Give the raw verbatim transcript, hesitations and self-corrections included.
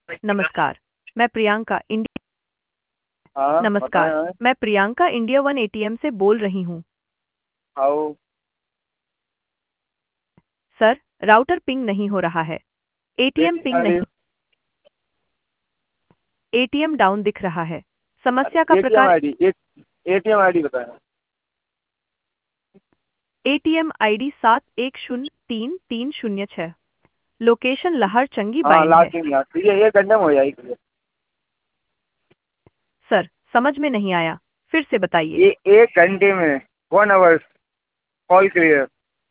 नमस्कार, मैं प्रियंका इंडिया हाँ नमस्कार, बताएं। मैं प्रियंका इंडिया वन एटीएम से बोल रही हूँ। आओ। सर, राउटर पिंग नहीं हो रहा है। एटीएम पिंग नहीं, एटीएम डाउन दिख रहा है। समस्या का एटीएम प्रकार आईडी एक एटीएम आईडी बताएं। एटीएम आईडी सात एक शून्य तीन तीन शून्य छः। लोकेशन लहर चंगी हाँ बाइंड है। लास्ट यहाँ ये एक घंटे में हो जाएगी। सर, समझ में नहीं आया, फिर से बताइए। ये एक घंटे में वन आवर्स कॉल क्लियर।